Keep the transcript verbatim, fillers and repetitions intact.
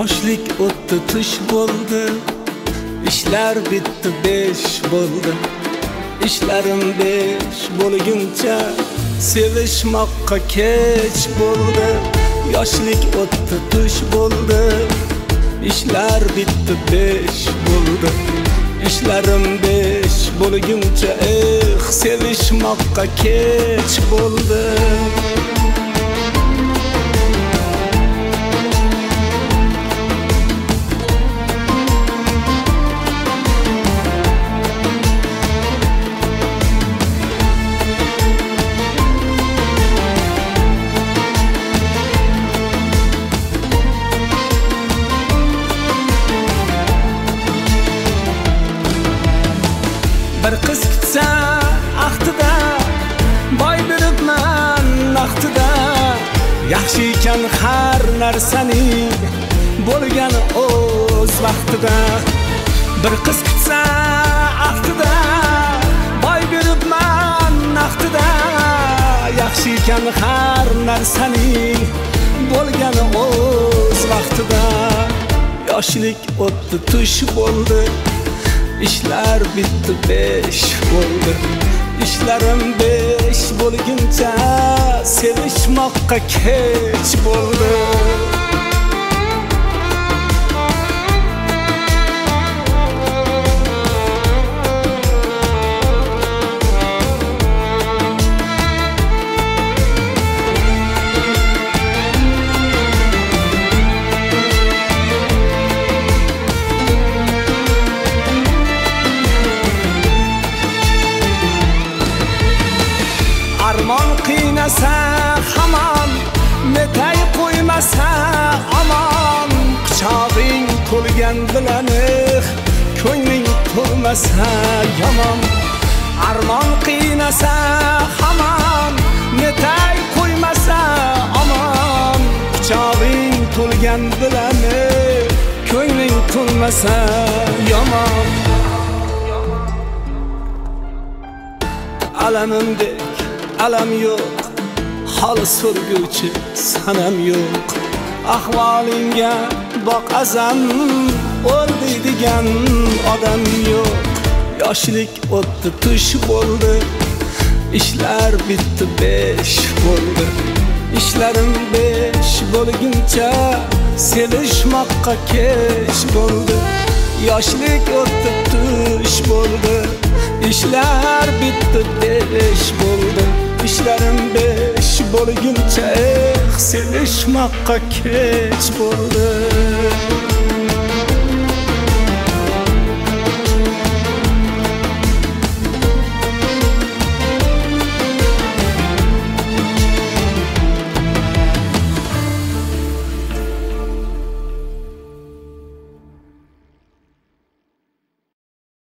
Yoshlik o'tdi, tush bo'ldi, ishlar bitdi, besh bo'ldi. Ishlarim besh bo'lguncha sevishmoqqa kech bo'ldi. Yoshlik o'tdi, tush bo'ldi, ishlar bitdi, besh bo'ldi. Ishlarim besh bo'lguncha eh sevishmoqqa kech bo'ldi. Bir qiz kutsa ahtida, boy beribman naqtida. Yaxshi ekan har narsaning bo'lgani o'z vaqtida. Bir qiz kutsa ahtida, boy beribman naqtida. Yaxshi ekan har narsaning bo'lgani o'z vaqtida. Yoshlik o'tdi, tush bo'ldi, ishlar bitdi, besh bo'ldi. Ishlarim besh bo'lguncha sevishmoqqa kech bo'ldi. Armon qiynasa hamon, netay qo'ymasa omon. Quchog'ing to'lgan bilanib, ko'ngling to'lmasa yomon. Armon qiynasa hamon, netay qo'ymasa omon. Quchog'ing to'lgan bilanib, ko'ngling to'lmasa yomon. Alamimdek alam yo'q, hol so'rguvchi sanam yo'q. Ahvolingga boq azam, o'ldigan odam yo'q. Yoshlik o'tdi, tush bo'ldi, ishlar bitdi, besh bo'ldi. Ishlarim besh bo'lguncha sevishmoqqa kech bo'ldi. Yoshlik o'tdi, tush bo'ldi, ishlar bitdi, besh bo'ldi. Ishlarim besh bo'lguncha eh sevishmoqqa kech bo'ldi.